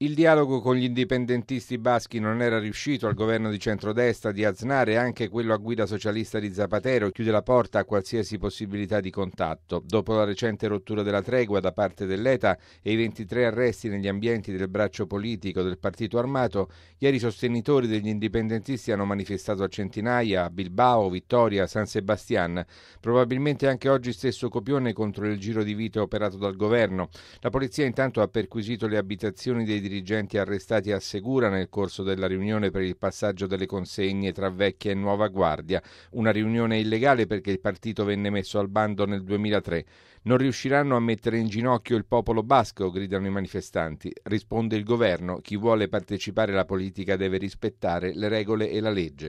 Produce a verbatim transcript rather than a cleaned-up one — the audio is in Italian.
Il dialogo con gli indipendentisti baschi non era riuscito al governo di centrodestra di Aznar e anche quello a guida socialista di Zapatero chiude la porta a qualsiasi possibilità di contatto. Dopo la recente rottura della tregua da parte dell'E T A e i ventitré arresti negli ambienti del braccio politico del partito armato, ieri i sostenitori degli indipendentisti hanno manifestato a centinaia a Bilbao, Vittoria, San Sebastián. Probabilmente anche oggi stesso copione contro il giro di vite operato dal governo. La polizia intanto ha perquisito le abitazioni dei dirigenti arrestati a Segura nel corso della riunione per il passaggio delle consegne tra Vecchia e Nuova Guardia, una riunione illegale perché il partito venne messo al bando nel duemilatré. Non riusciranno a mettere in ginocchio il popolo basco, gridano i manifestanti. Risponde il governo, chi vuole partecipare alla politica deve rispettare le regole e la legge.